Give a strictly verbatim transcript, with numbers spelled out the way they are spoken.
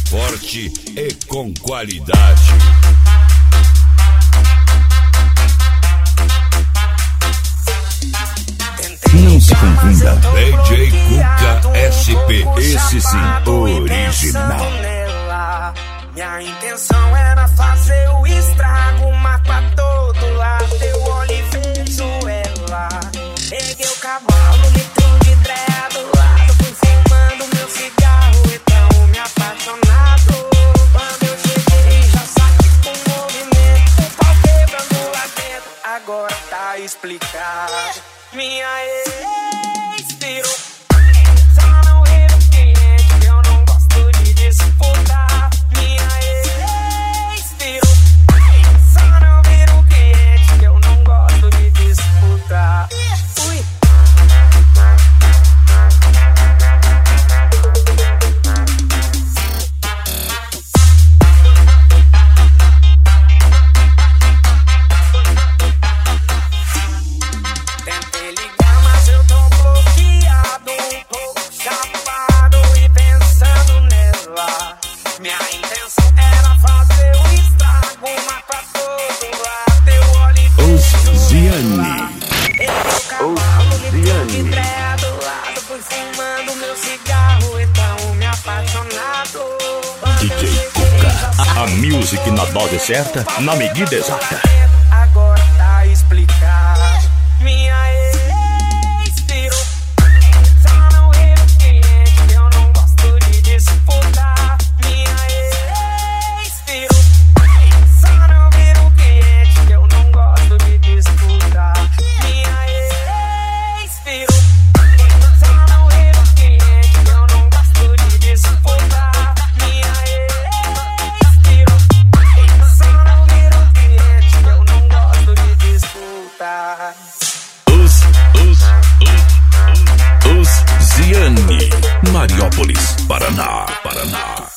forte e com qualidade. Não se confunda. D J Cuca S P, esse sim, original. Minha intenção era fazer o estrago, matar todo lá. Teu olho e Venezuela. Peguei o cavalo, litro de dreia do lado. Fui fumando meu cigarro, então me apaixonado. Quando eu cheguei, já saquei com o movimento. O pau quebrando lá dentro, agora tá explicado. Minha ex virou. Só não vira o cliente, que eu não gosto de disputar. Minha ex virou. Só não vira o cliente, que eu não gosto de disputar. Fui. Tentei ligar, mas eu tô bloqueado, um pouco chapado e pensando nela. Minha intenção era fazer o estrago, matar todo lá. Teu olho e Os Ziani. Peguei o cavalo, litro de dreia do lado. Fui fumando meu cigarro, então me apaixonado. D J Cuca. A music na dose certa, na medida exata. Agora tá explicado. Minha ex virou. Só não vira o cliente, que eu não gosto de disputar. Minha ex virou. Só não vira o cliente, que eu não gosto de disputar. Minha ex virou. Só não vira o cliente, que eu não gosto de disputar. Minha ex virou. Só não vira o cliente, que eu não gosto de disputar. Os, os, os, os Ziani. Mariópolis, Paraná, Paraná.